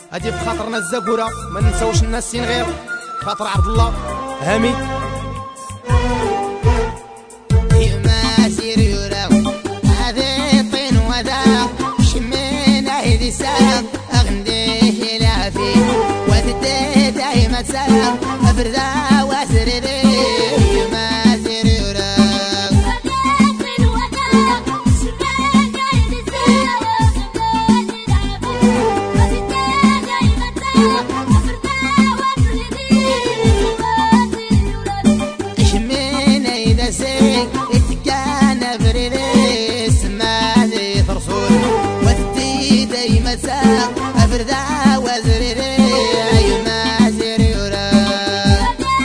هادي بخاطرنا الزبوره، ما ننساوش الناس غير خاطر عبد الله هامي. يما سير يراو هذي طين وذا شمينا هذي سلام اغنديه لافي ودي دايما سلام ابردا واسردي. يما سير يراو أفردا وزريري. يما سير يراو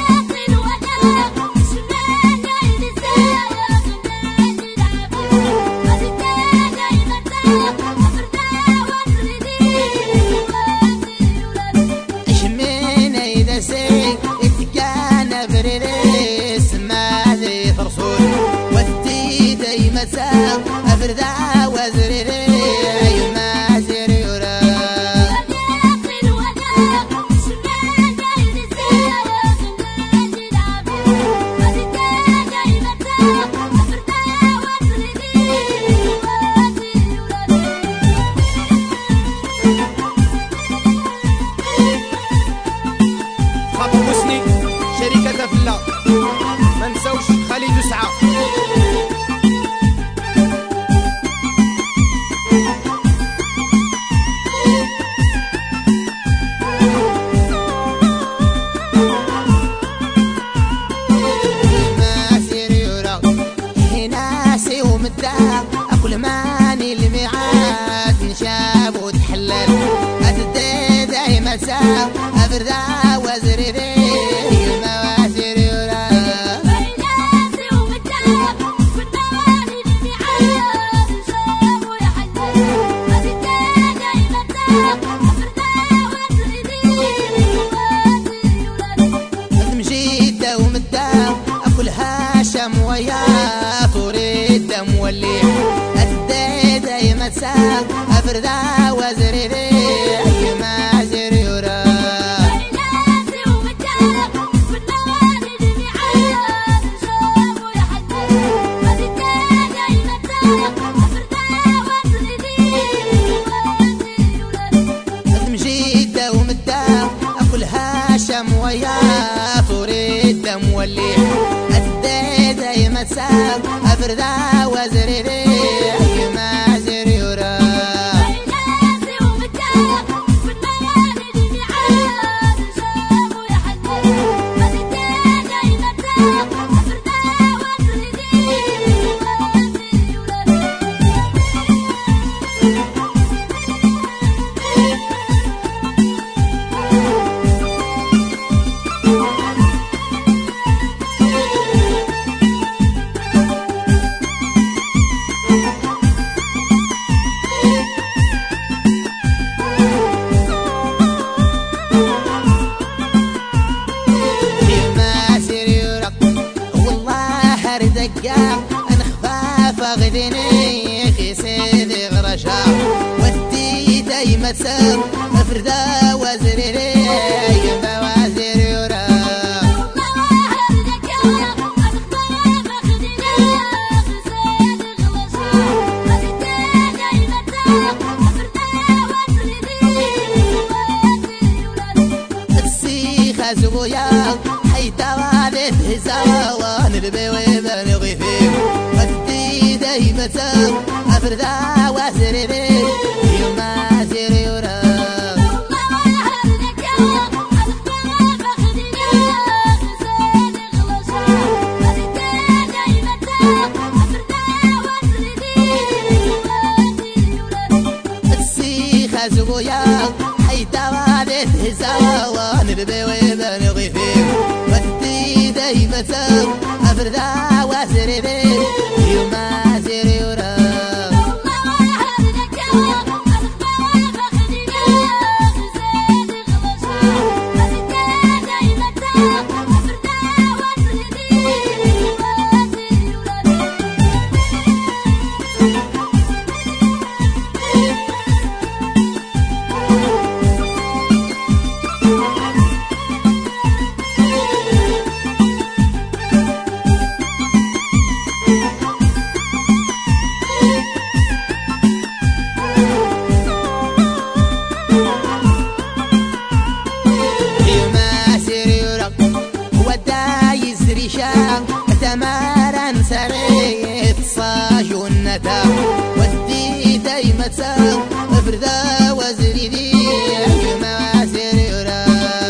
شمينا إذا سيك اتكان بريري سما ذي ثرصول ودي دايما ساق أفردا وزريري. يما سير يراو شركة فلا ما نساوش خالد وسعى. يما سير يراو ناسي ومدام اكل ماني الميعاد نشاب وتحلل اتدي دايما ساو ابردا وزريري. ويا طوري الدم واللي أدي دايما ساق أفردا وزريري. يما سير يراو تمشي دوم الدم أكل هاشم ويا طوري الدم واللي دايما ساق أفردا وزريري. يما سير يراو أنا خفاف غذيني في سيدي غرشا ودي دايما سام أفردا وزريري. يما سير يراو السيخة زبويا حيتا والد هزاوا نربي بنغي فيه ودي دايما سام أفردا وزريري. يما سير يراو السيخة زبويا حيتا والد هزاوا نربي بنغي فيه ودي دايما سام أفردا وزريري. يما سير يراو وندا ودي دايما تساو افردا وزري دي ما سير يورا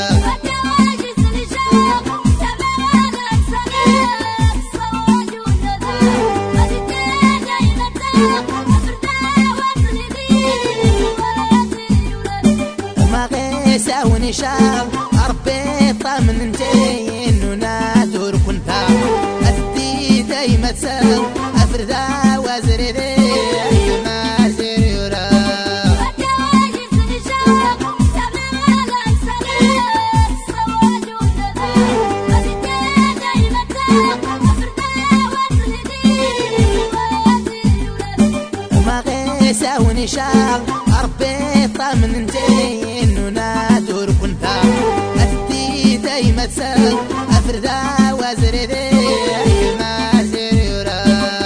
ما غيسا ونشاو ربي طمن انتين ونادور كنتا أدي دايما تساو أفردا وزري دي ما سير يورا ما غيسا ونشاو ربي طمن انتين ونادور كنتا أدي دايما تساو أفردا وزري دي ما سير يورا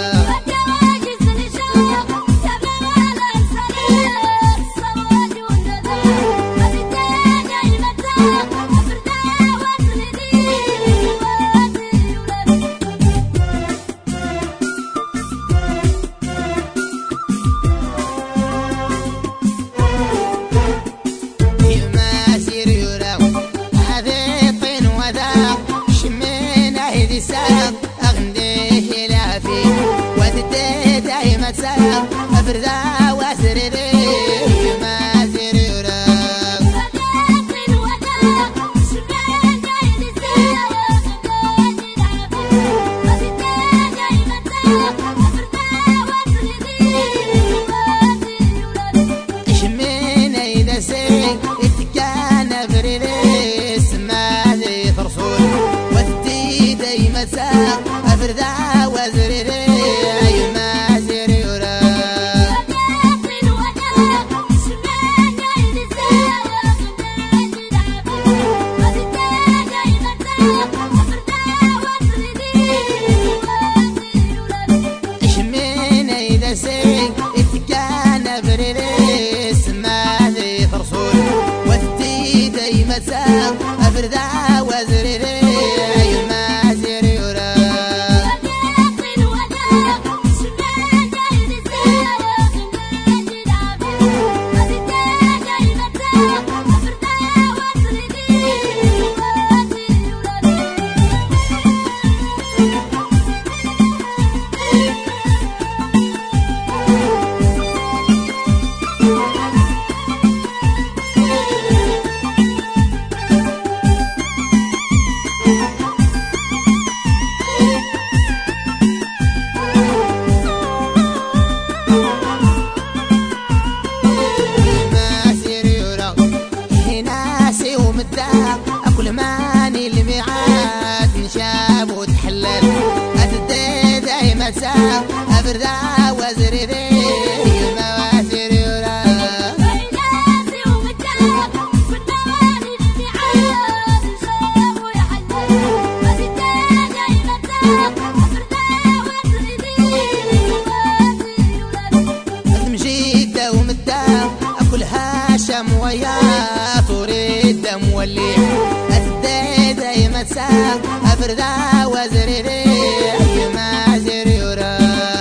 أغنيه لافي ودي دايما تساو أفردا وزري دي ما سير يورا شمينا إذا سيك اتكانا فريدي سمالي فرصول ودي دايما تساو أفردا وزري دي ما سير يورا شمينا إذا سيك اتكانا فريدي سمالي فرصول ودي دايما تساو أفردا وزري دي ما سير يورا أكل ماني الميعاد نشاب وتحلل أتدي دايما تساو أفردا وزري دي ما سير يورا تمشي دوم الداو أكل هاشم ويا طوري الدم واللي أدي دايما تساو أفردا وزري دي ما سير يورا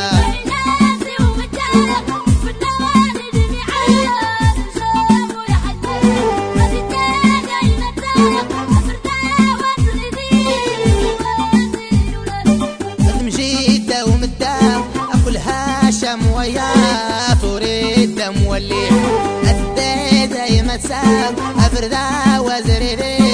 تمشي دوم الداو أكل هاشم ويا طوري الدم واللي أدي دايما تساو أفردا وزري دي